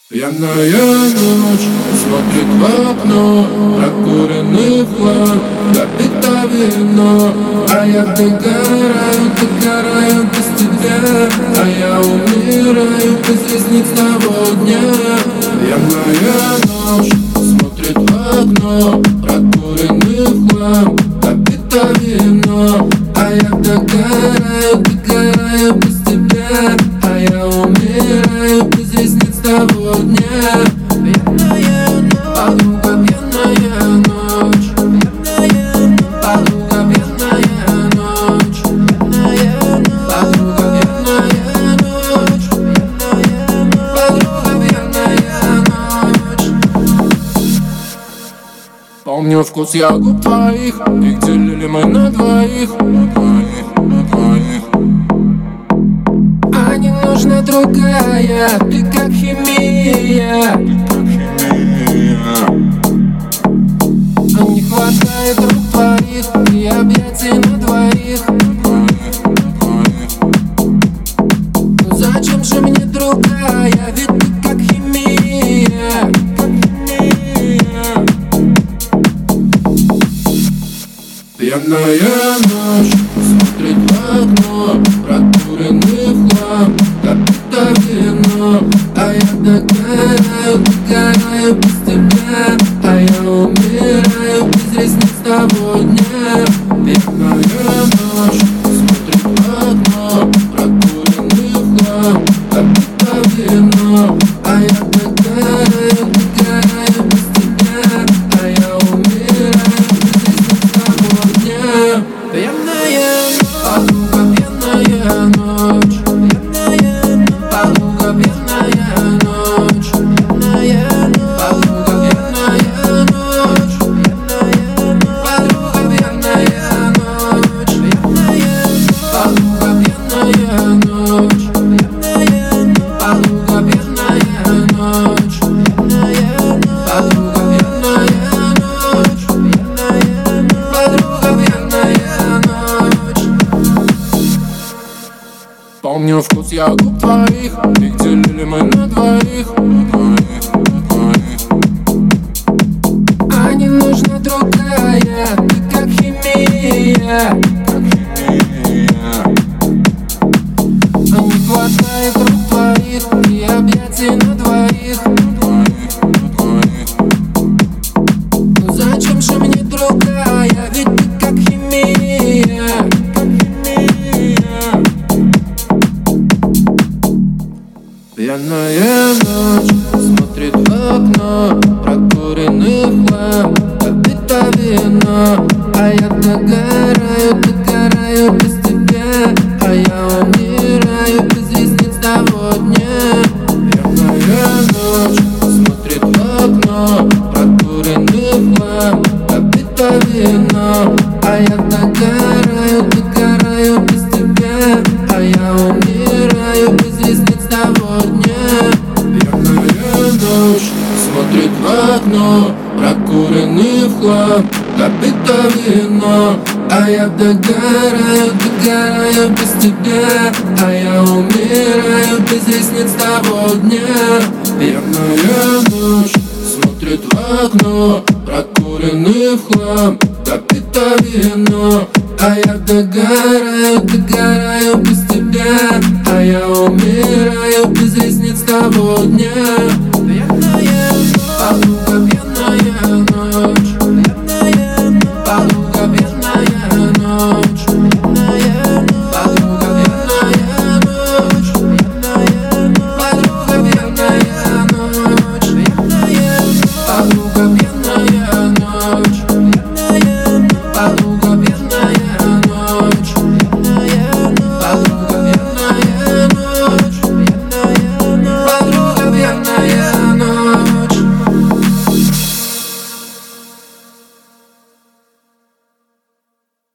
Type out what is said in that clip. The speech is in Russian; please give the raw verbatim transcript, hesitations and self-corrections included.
Пьяная ночь смотрит в окно, прокуренный флаг, допито вино. А я догораю, догораю без тебя, а я умираю без ресниц того дня. Пьяная ночь смотрит в окно, прокуренный флаг, допито вино. А я догораю, догораю без тебя, а я умираю без ресниц того дня. Пьяная ночь, подруга, пьяная ночь, подруга, пьяная ночь, подруга, пьяная ночь, подруга, пьяная ночь. Помню вкус ягод твоих, их делили мы на двоих, двоих, двоих. А не нужна другая, ты как химия, как химия. А не хватает рук твоих и объятий на двоих, двоих, двоих. Ну зачем же мне другая, ведь ты как химия, как химия. Пьяная ночь смотрит в окно, прокуренный хлам, допито вино. А я догораю, догораю без тебя, а я умираю без ресниц того дня. Пьяная ночь смотрит в окно, прокуренный хлам, допито вино. А я догораю, догораю без тебя, а я умираю без ресниц того дня. Пьяная подруга, пьяная ночь, подруга, пьяная ночь, подруга, пьяная ночь, подруга, пьяная ночь, подруга, пьяная ночь, подруга, пьяная ночь, подруга, пьяная ночь, подруга, пьяная ночь. Помню вкус ягод твоих, их делили мы на двоих, двоих, двоих. А не нужна другая, ты как химия, как химия. А не хватает рук твоих и объятий на двоих, двоих, двоих. Ну зачем же мне другая, ведь ты как химия, как химия. Пьяная ночь смотрит в окно, прокуренный хлам, допито вино. А я догораю, догораю без тебя, а я умираю без ресниц того дня. Пьяная ночь смотрит в окно, прокуренный хлам, допито вино. А я догораю, догораю без тебя, а я умираю без ресниц того дня. Пьяная ночь смотрит в окно, прокуренный в хлам, допито вино. А я догораю, догораю без тебя, а я умираю без ресниц того дня. Пьяная ночь смотрит в окно, прокуренный в хлам, допито вино. А я догораю, догораю без тебя, а я умираю без ресниц того дня. Пьяная подруга.